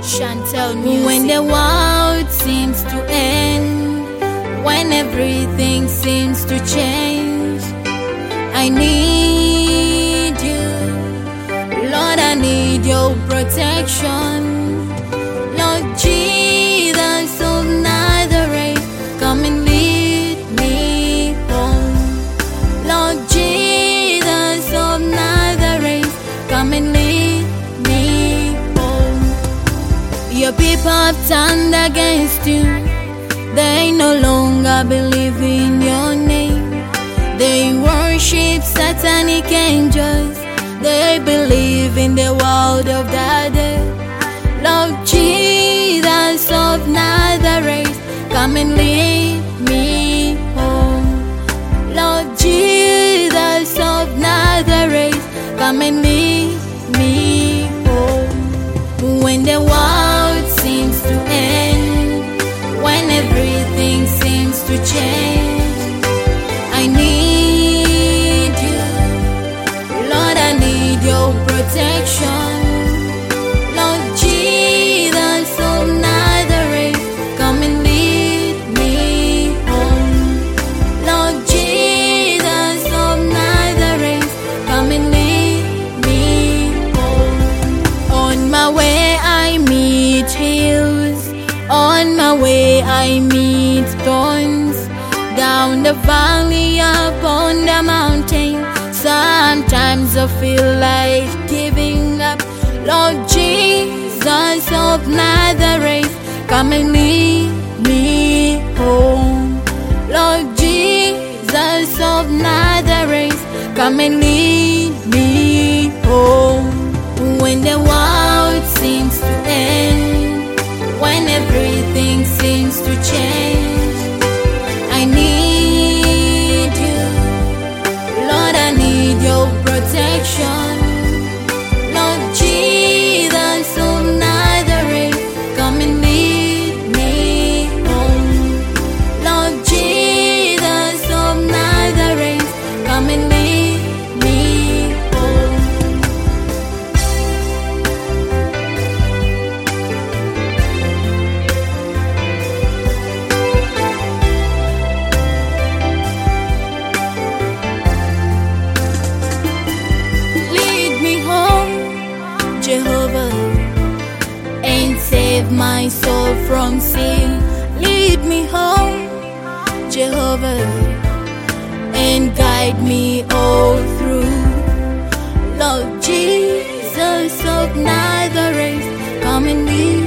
Chantel Music. When the world seems to end, when everything seems to change, I need you, Lord, I need your protection. Lord Jesus of Nazareth, come and lead me home. Lord Jesus of Nazareth, come and lead me home. Your people have turned against you. They no longer believe in your name. They worship satanic angels. They believe in the world of the dead. Lord Jesus of Nazareth, come and lead me home. Lord Jesus of Nazareth, come and lead me home. When the world seems to end, when everything seems to change, I need you, Lord, I need your protection. Lord Jesus of Nazareth, come and lead me home. Lord Jesus of Nazareth, come and lead me home. On my way I meet hills, on my way I meet thorns, down the valley, up on the mountain. Sometimes I feel like giving up. Lord Jesus of Nazareth, come and lead me home. Lord Jesus of Nazareth, come and lead me home. When the world seems to end, when everything seems to change, I need you, Lord, I need your protection. Lord Jesus of Nazareth, come and lead me home. Lord Jesus of Nazareth, come and lead me home. Lead me home, Jehovah, and save my soul from sin. Lead me home, Jehovah, and guide me all through. Lord Jesus of Nazareth, come and lead